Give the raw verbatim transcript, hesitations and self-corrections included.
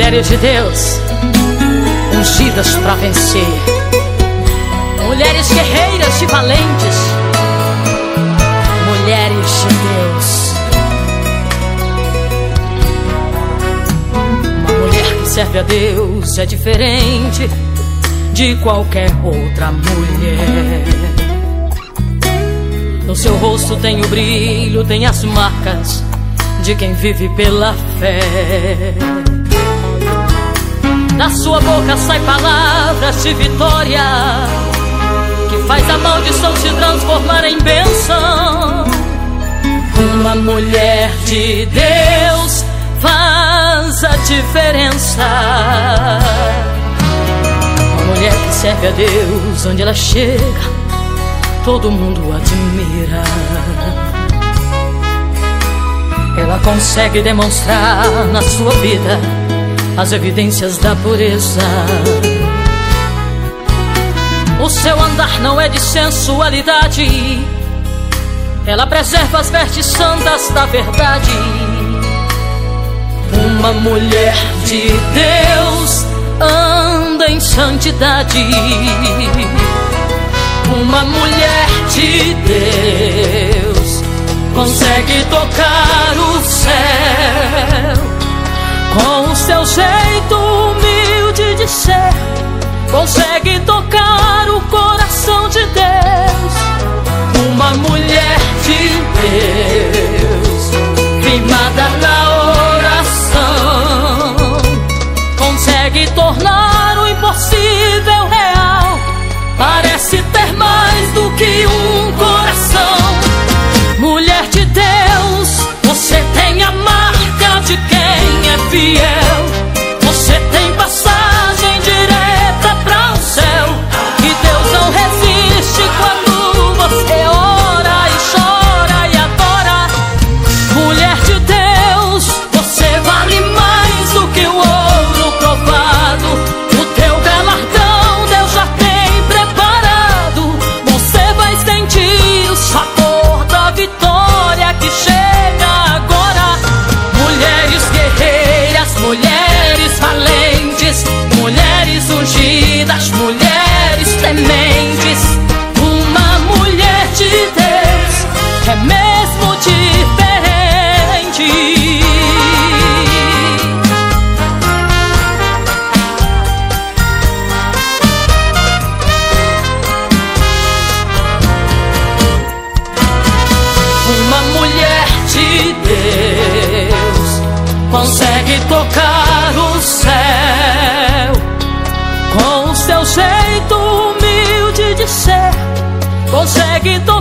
Mulheres de Deus, ungidas pra vencer, mulheres guerreiras e valentes, mulheres de Deus. Uma mulher que serve a Deus é diferente de qualquer outra mulher. No seu rosto tem o brilho, tem as marcas de quem vive pela fé. Da sua boca saem palavras de vitória, que faz a maldição se transformar em bênção. Uma mulher de Deus faz a diferença. Uma mulher que serve a Deus, onde ela chega, todo mundo admira. Ela consegue demonstrar na sua vida as evidências da pureza. O seu andar não é de sensualidade, ela preserva as vestes santas da verdade. Uma mulher de Deus anda em santidade. Uma mulher de Deus consegue tocar o céu com o seu jeito humilde de ser. Consegue tocar o coração de Deus. Uma mulher de Deus, firmada na oração, consegue tornar o impossível real. Parece ter mais do que um coração. Mulher de Deus, você tem a marca de quem é fiel. Você tem passagem direta para o céu, e Deus não resiste quando você ora e chora e adora. Mulher de Deus, você vale mais do que o ouro provado. O teu galardão Deus já tem preparado. Você vai sentir o sabor da vitória que chega agora. Mulheres guerreiras, mulheres valentes, mulheres ungidas, mulheres tementes. Uma mulher de Deus é mesmo diferente. Uma mulher de Deus consegue tocar o céu com o seu jeito humilde de ser. Consegue tocar